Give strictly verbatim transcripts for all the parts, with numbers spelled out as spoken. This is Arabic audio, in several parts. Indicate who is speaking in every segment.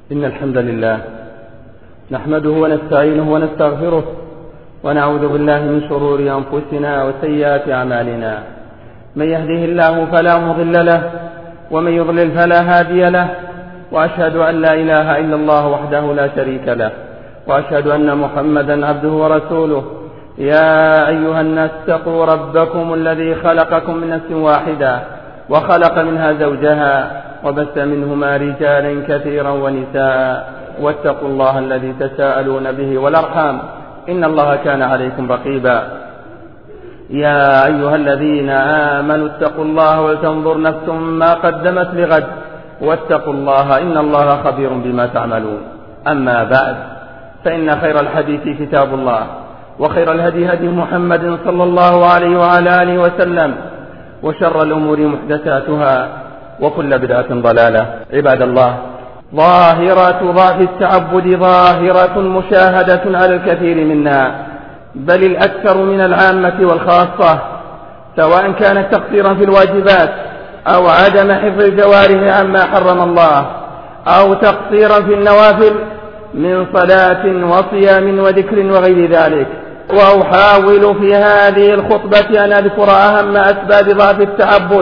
Speaker 1: إن الحمد لله نحمده ونستعينه ونستغفره ونعوذ بالله من شرور أنفسنا وسيئات أعمالنا. من يهده الله فلا مضل له ومن يضلل فلا هادي له، وأشهد أن لا إله إلا الله وحده لا شريك له، وأشهد أن محمدا عبده ورسوله. يا أيها الناس اتقوا ربكم الذي خلقكم من نفس واحدة وخلق منها زوجها وبث منهما رجالا كثيرا ونساء، واتقوا الله الذي تساءلون به والأرحام إن الله كان عليكم رقيبا. يا أيها الذين آمنوا اتقوا الله ولتنظر نفس ما قدمت لغد واتقوا الله إن الله خبير بما تعملون. أما بعد، فإن خير الحديث كتاب الله، وخير الهدي هدي محمد صلى الله عليه وعلى آله وسلم، وشر الأمور محدثاتها، وكل بدعة ضلالة. عباد الله، ظاهرة ضعف التعبد ظاهرة مشاهدة على الكثير منا، بل الأكثر من العامة والخاصة، سواء كانت تقصيرا في الواجبات أو عدم حفظ الجوارح عما حرم الله، أو تقصيرا في النوافل من صلاة وصيام وذكر وغير ذلك. وأحاول في هذه الخطبة أن أذكر أهم أسباب ضعف التعبد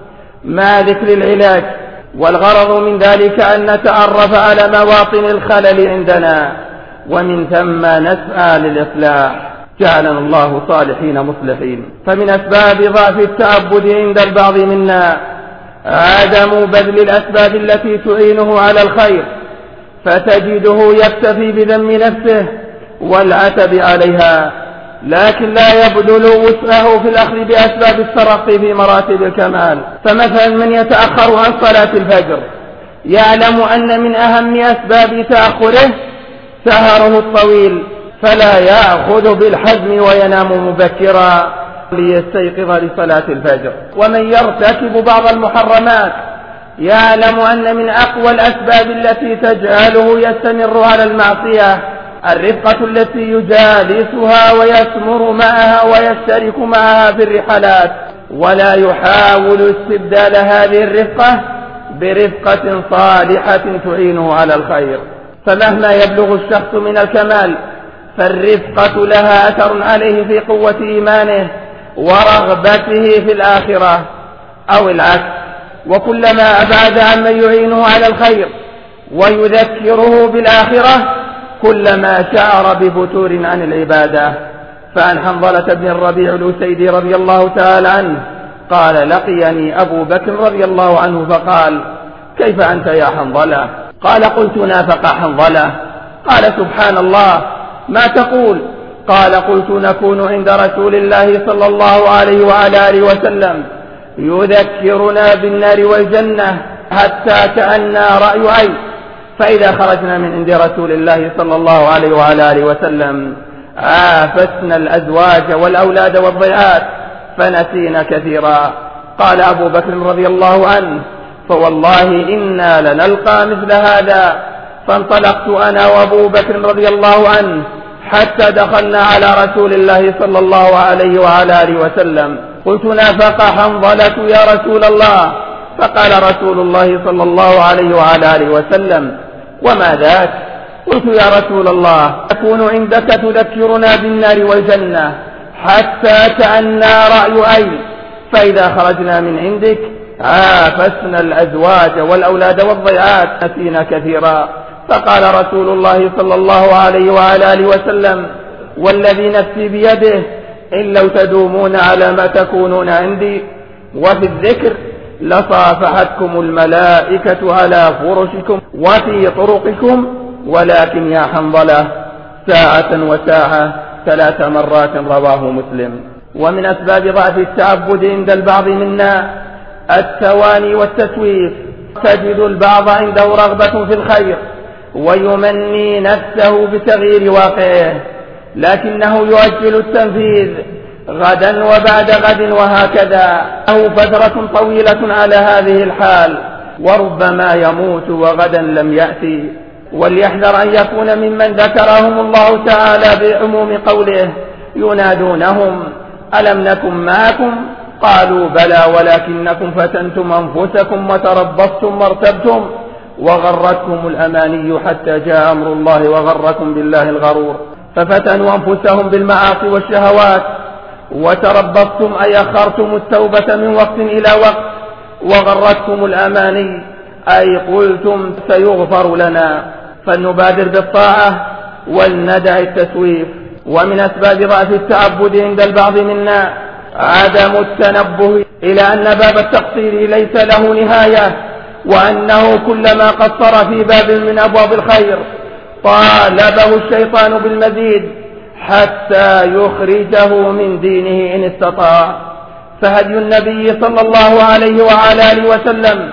Speaker 1: مع ذكر العلاج، والغرض من ذلك أن نتعرف على مواطن الخلل عندنا، ومن ثم نسعى للإصلاح. جعلنا الله صالحين مصلحين. فمن أسباب ضعف التعبد عند البعض منا عدم بذل الأسباب التي تعينه على الخير، فتجده يكتفي بذم نفسه والعتب عليها، لكن لا يبذل وسعه في الأخذ بأسباب الترقي في مراتب الكمال. فمثلا من يتأخر عن صلاة الفجر يعلم أن من أهم أسباب تأخره سهره الطويل، فلا يأخذ بالحزم وينام مبكرا ليستيقظ لصلاة الفجر. ومن يرتكب بعض المحرمات يعلم أن من أقوى الأسباب التي تجعله يستمر على المعصية الرفقة التي يجالسها ويسمر معها ويشترك معها في الرحلات، ولا يحاول استبدال هذه الرفقة برفقة صالحة تعينه على الخير. فمهما يبلغ الشخص من الكمال فالرفقة لها أثر عليه في قوة إيمانه ورغبته في الآخرة أو العكس. وكلما أبعد عمن يعينه على الخير ويذكره بالآخرة كلما شعر بفتور عن العبادة. فعن حنظلة بن الربيع الأسيدي رضي الله تعالى عنه قال: لقيني أبو بكر رضي الله عنه فقال: كيف أنت يا حنظلة؟ قال: قلت: نافق حنظلة. قال: سبحان الله، ما تقول؟ قال: قلت: نكون عند رسول الله صلى الله عليه وعلى آله وسلم يذكرنا بالنار والجنة حتى كأننا رأي عين، فإذا خرجنا من عند رسول الله صلى الله عليه وعلى آله وسلم عافسنا الأزواج والأولاد والضيعات فنسينا كثيرا. قال أبو بكر رضي الله عنه: فوالله إنا لنلقى مثل هذا. فانطلقت أنا وأبو بكر رضي الله عنه حتى دخلنا على رسول الله صلى الله عليه وعلى آله وسلم. قلت: نافق حنظلة يا رسول الله؟ فقال رسول الله صلى الله عليه وعلى آله وسلم: وما ذاك؟ قلت: يا رسول الله، أكون عندك تذكرنا بالنار والجنة حتى كأننا رأي عين، فإذا خرجنا من عندك عافسنا الأزواج والأولاد والضيعات نسينا كثيرا. فقال رسول الله صلى الله عليه وعلى آله وسلم: والذي نفسي بيده إن لو تدومون على ما تكونون عندي وفي الذكر لصافحتكم الملائكة على فرشكم وفي طرقكم، ولكن يا حنظلة ساعة وساعة ثلاث مرات. رواه مسلم. ومن أسباب ضعف التعبد عند البعض منا التواني والتسويف. تجد البعض عنده رغبة في الخير ويمني نفسه بتغيير واقعه، لكنه يؤجل التنفيذ غدا وبعد غد، وهكذا له فترة طويلة على هذه الحال، وربما يموت وغدا لم يأتي. وليحذر أن يكون ممن ذكرهم الله تعالى بعموم قوله: ينادونهم ألم نكن معكم؟ قالوا: بلى ولكنكم فتنتم أنفسكم وتربصتم وارتبتم وغرتكم الأماني حتى جاء أمر الله وغركم بالله الغرور، ففتنوا أنفسهم بالمعاصي والشهوات، وتربصتم أي أخرتم التوبة من وقت إلى وقت، وغرتكم الأماني أي قلتم سيغفر لنا، فلنبادر بالطاعة ولندع التسويف. ومن أسباب ضعف التعبد عند البعض منا عدم التنبه إلى أن باب التقصير ليس له نهاية، وأنه كلما قصر في باب من أبواب الخير طالبه الشيطان بالمزيد حتى يخرجه من دينه إن استطاع. فهدي النبي صلى الله عليه وعلى آله وسلم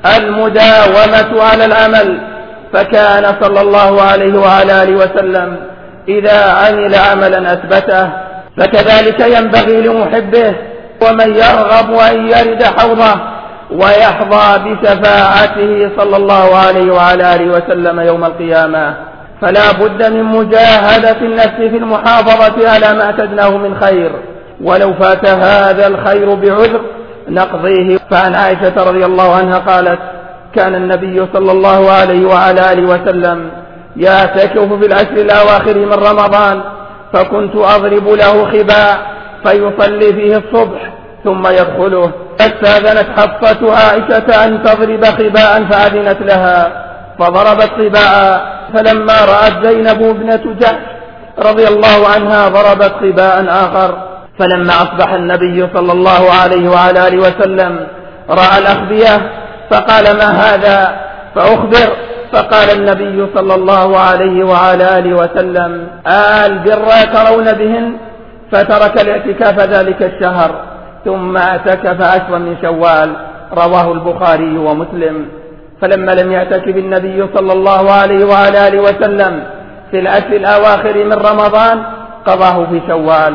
Speaker 1: المداومة على العمل، فكان صلى الله عليه وعلى آله وسلم إذا عمل عملا أثبته، فكذلك ينبغي لمحبه ومن يرغب أن يرد حوضه ويحظى بشفاعته صلى الله عليه وعلى آله وسلم يوم القيامة. فلا بد من مجاهدة النفس في المحافظة على ما اعتدناه من خير، ولو فات هذا الخير بعذر نقضيه. فعن عائشة رضي الله عنها قالت: كان النبي صلى الله عليه وعلى آله وسلم يعتكف في العشر الأواخر من رمضان، فكنت أضرب له خباء فيصلي فيه الصبح ثم يدخله، فاستأذنت حفصة عائشة أن تضرب خباء فأذنت لها فضربت خباء، فلما رأت زينب ابنة جحش رضي الله عنها ضربت خباء آخر. فلما أصبح النبي صلى الله عليه وعلى آله وسلم رأى الأخبية فقال: ما هذا؟ فأخبر، فقال النبي صلى الله عليه وعلى آله وسلم: آل بر ترون بهن، فترك الاعتكاف ذلك الشهر ثم اعتكف عشرا من شوال، رواه البخاري ومسلم. فلما لم يعتكف النبي صلى الله عليه وعلى آله وسلم في العشر الأواخر من رمضان قضاه في شوال.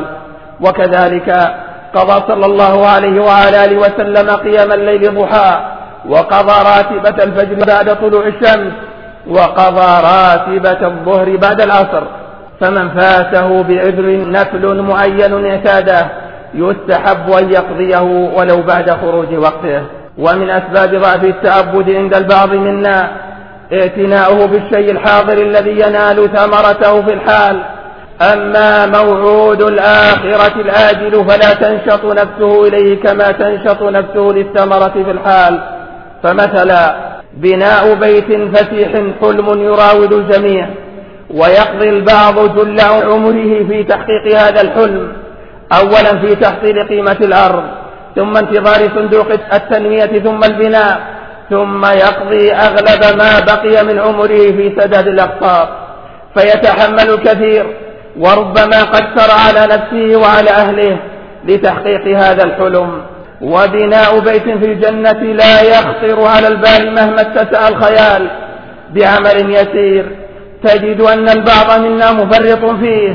Speaker 1: وكذلك قضى صلى الله عليه وعلى آله وسلم قيام الليل ضحى، وقضى راتبة الفجر بعد طلوع الشمس، وقضى راتبة الظهر بعد العصر. فمن فاته بعذر نفل معين اعتاده يستحب أن يقضيه ولو بعد خروج وقته. ومن أسباب ضعف التعبد عند البعض منا اعتناؤه بالشيء الحاضر الذي ينال ثمرته في الحال، أما موعود الآخرة الآجل فلا تنشط نفسه إليه كما تنشط نفسه للثمرة في الحال. فمثلا بناء بيت فسيح حلم يراود الجميع، ويقضي البعض جل عمره في تحقيق هذا الحلم، أولا في تحصيل قيمة الأرض، ثم انتظار صندوق التنمية، ثم البناء، ثم يقضي أغلب ما بقي من عمره في سداد الأقساط، فيتحمل الكثير وربما قدر على نفسه وعلى أهله لتحقيق هذا الحلم. وبناء بيت في الجنة لا يخطر على البال مهما اتسع الخيال. بعمل يسير تجد أن البعض منا مفرط فيه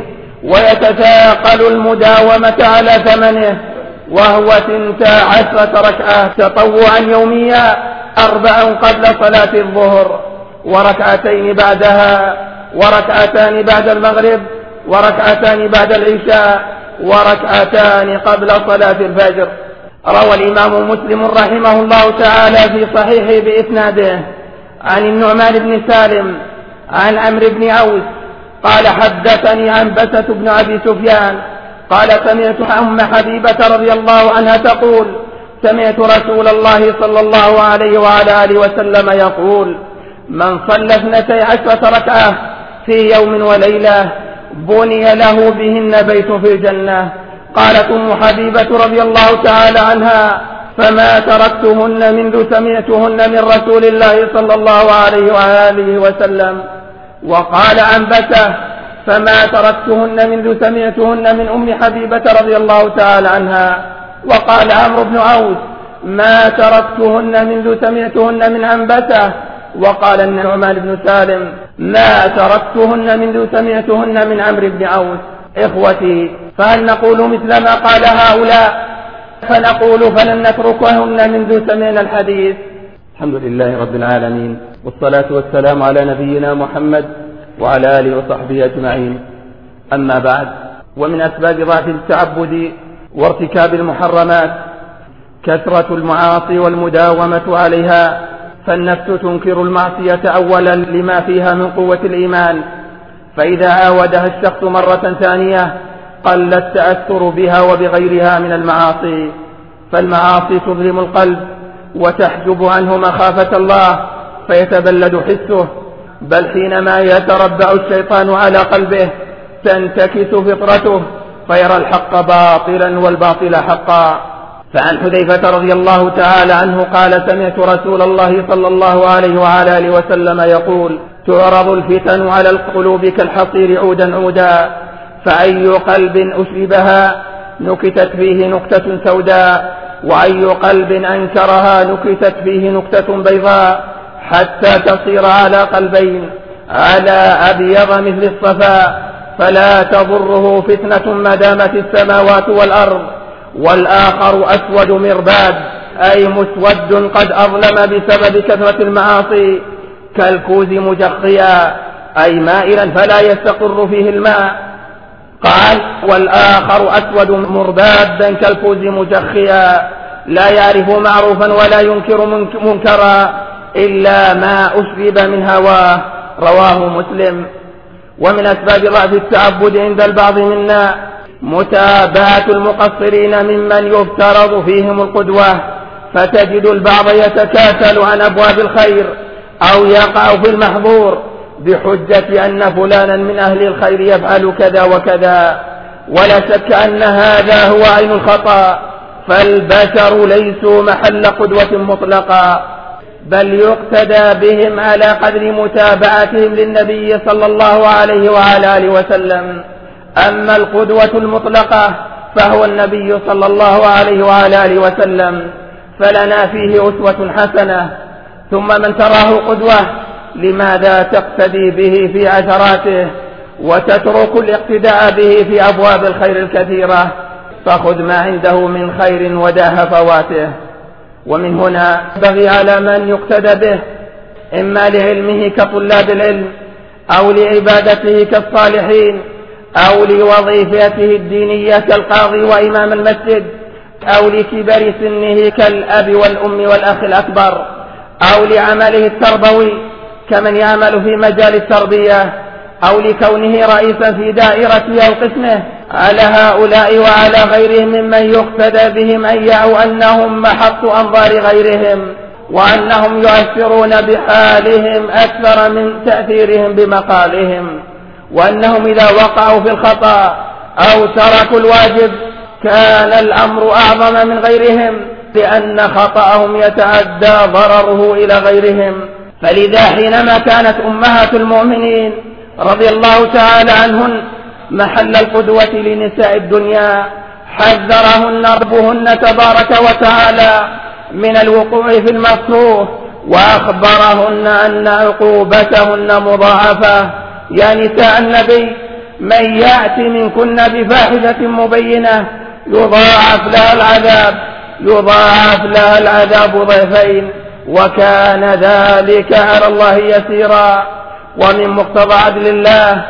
Speaker 1: ويتثاقل المداومة على ثمنه، وهو ثنتا عشرة ركعة تطوعا يوميا، أربعا قبل صلاة الظهر، وركعتين بعدها، وركعتان بعد المغرب، وركعتان بعد العشاء، وركعتان قبل صلاة الفجر. روى الإمام مسلم رحمه الله تعالى في صحيحه بإسناده عن النعمان بن سالم عن عمرو بن عوس قال: حدثني عنبسة بن أبي سفيان قال: سمعت أم حبيبة رضي الله عنها تقول: سمعت رسول الله صلى الله عليه وعلى آله وسلم يقول: من صلى اثنتي عشرة ركعة في يوم وليلة بني له بهن بيت في الجنة. قالت أم حبيبة رضي الله تعالى عنها: فما تركتهن منذ سمعتهن من رسول الله صلى الله عليه وآله وسلم. وقال عنبسة: فما تركتهن منذ سمعتهن من أم حبيبة رضي الله تعالى عنها. وقال عمرو بن عوس: ما تركتهن منذ سمعتهن من عنبسة. وقال النعمان بن سالم: ما تركتهن منذ سمعتهن من عمرو بن عوس. إخوتي، فهل نقول مثل ما قال هؤلاء؟ فنقول فلن نتركهن منذ سمعنا الحديث. الحمد لله رب العالمين، والصلاة والسلام على نبينا محمد وعلى آله وصحبه أجمعين. أما بعد، ومن أسباب ضعف التعبد وارتكاب المحرمات كثرة المعاصي والمداومة عليها، فالنفس تنكر المعصية أولا لما فيها من قوة الإيمان، فإذا عاودها الشخص مرة ثانية قل التأثر بها وبغيرها من المعاصي، فالمعاصي تظلم القلب وتحجب عنه مخافة الله فيتبلد حسه، بل حينما يتربع الشيطان على قلبه تنتكس فطرته فيرى الحق باطلا والباطل حقا. فعن حذيفة رضي الله تعالى عنه قال: سمعت رسول الله صلى الله عليه وعلى آله وسلم يقول: تعرض الفتن على القلوب كالحصير عودا عودا، فأي قلب أشربها نكتت فيه نكتة سوداء، وأي قلب أنكرها نكتت فيه نكتة بيضاء، حتى تصير على قلبين على أبيض مثل الصفاء، فلا تضره فتنة ما دامت السماوات والأرض، والآخر أسود مرباد أي مسود قد أظلم بسبب كثرة المعاصي، كالكوز مجخيا أي مائلا فلا يستقر فيه الماء. قال: والآخر أسود مربادا كالكوز مجخيا لا يعرف معروفا ولا ينكر منكرا إلا ما أشرب من هواه، رواه مسلم. ومن أسباب ضعف التعبد عند البعض منا متابعة المقصرين ممن يفترض فيهم القدوة، فتجد البعض يتكاسل عن أبواب الخير أو يقع في المحظور بحجة أن فلانا من أهل الخير يفعل كذا وكذا، ولا شك أن هذا هو عين الخطأ، فالبشر ليسوا محل قدوة مطلقة، بل يقتدى بهم على قدر متابعتهم للنبي صلى الله عليه وعلى آله وسلم. أما القدوة المطلقة فهو النبي صلى الله عليه وعلى آله وسلم، فلنا فيه أسوة حسنة. ثم من تراه قدوة لماذا تقتدي به في عشراته وتترك الاقتداء به في أبواب الخير الكثيرة؟ فخذ ما عنده من خير وداه فواته. ومن هنا ينبغي على من يقتدى به إما لعلمه كطلاب العلم، أو لعبادته كالصالحين، أو لوظيفته الدينية كالقاضي وإمام المسجد، أو لكبر سنه كالأب والأم والأخ الأكبر، أو لعمله التربوي كمن يعمل في مجال التربية، أو لكونه رئيسا في دائرته أو قسمه. على هؤلاء وعلى غيرهم ممن يقتدى بهم أن يعوا أنهم محط أنظار غيرهم، وأنهم يؤثرون بحالهم أكثر من تأثيرهم بمقالهم، وأنهم إذا وقعوا في الخطأ أو تركوا الواجب كان الأمر أعظم من غيرهم، لأن خطأهم يتعدى ضرره إلى غيرهم. فلذا حينما كانت أمهات المؤمنين رضي الله تعالى عنهن محل القدوة لنساء الدنيا حذرهن ربهن تبارك وتعالى من الوقوع في المكروه، وأخبرهن أن عقوبتهن مضاعفة. يا نساء النبي من يأت منكن بفاحشة مبينة يضاعف لها العذاب يضاعف لها العذاب ضعفين، وكان ذلك على الله يسيرا. ومن مقتضى عدل الله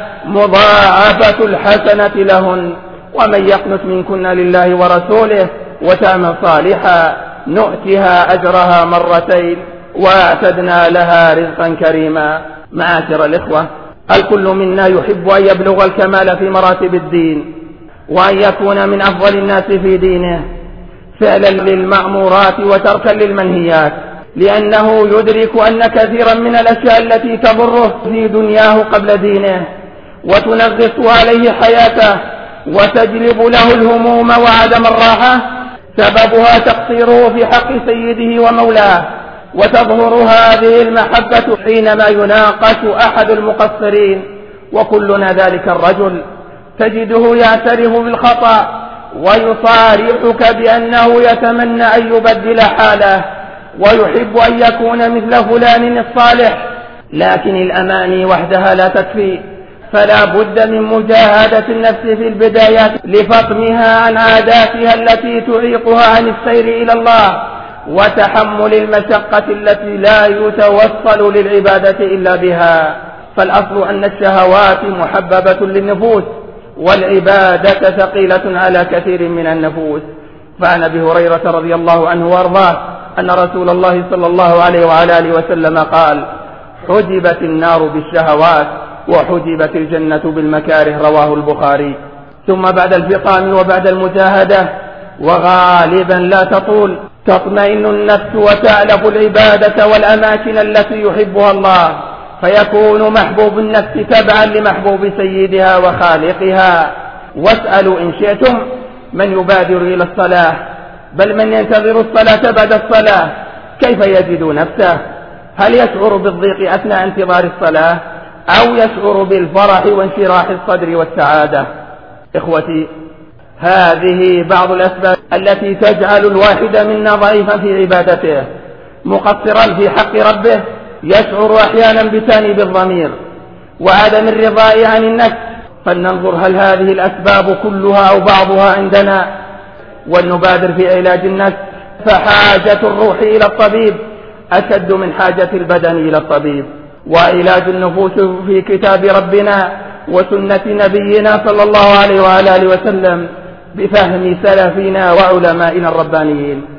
Speaker 1: مضاعفة الحسنة لهن. ومن يقنت منكن لله ورسوله وتعمل صالحا نؤتها أجرها مرتين واعتدنا لها رزقا كريما. معاشر الإخوة، الكل منا يحب أن يبلغ الكمال في مراتب الدين، وأن يكون من أفضل الناس في دينه فعلا للمأمورات وتركا للمنهيات، لأنه يدرك أن كثيرا من الأشياء التي تضره في دنياه قبل دينه وتنغص عليه حياته وتجلب له الهموم وعدم الراحة سببها تقصيره في حق سيده ومولاه. وتظهر هذه المحبة حينما يناقش أحد المقصرين، وكلنا ذلك الرجل تجده يعترف بالخطأ ويصارحك بأنه يتمنى أن يبدل حاله ويحب أن يكون مثل فلان الصالح، لكن الأماني وحدها لا تكفي، فلا بد من مجاهدة النفس في البدايات لفطمها عن عاداتها التي تعيقها عن السير إلى الله، وتحمل المشقة التي لا يتوصل للعبادة إلا بها. فالأصل أن الشهوات محببة للنفوس، والعبادة ثقيلة على كثير من النفوس. فعن أبي هريرة رضي الله عنه وارضاه أن رسول الله صلى الله عليه وعلى آله وسلم قال: حجبت النار بالشهوات وحجبت الجنة بالمكاره، رواه البخاري. ثم بعد الفطام وبعد المجاهدة وغالبا لا تطول تطمئن النفس وتألف العبادة والأماكن التي يحبها الله، فيكون محبوب النفس تبعا لمحبوب سيدها وخالقها. واسألوا إن شئتم من يبادر إلى الصلاة، بل من ينتظر الصلاة بعد الصلاة كيف يجد نفسه؟ هل يشعر بالضيق أثناء انتظار الصلاة أو يشعر بالفرح وانشراح الصدر والسعادة؟ إخوتي، هذه بعض الأسباب التي تجعل الواحد منا ضعيفا في عبادته، مقصرا في حق ربه، يشعر أحيانا بتانيب الضمير وعدم الرضاء عن النفس. فلننظر هل هذه الأسباب كلها أو بعضها عندنا، ولنبادر في علاج النفس. فحاجة الروح إلى الطبيب أشد من حاجة البدن إلى الطبيب، وعلاج النفوس في كتاب ربنا وسنة نبينا صلى الله عليه وعلى آله وسلم بفهم سلفنا وعلمائنا الربانيين.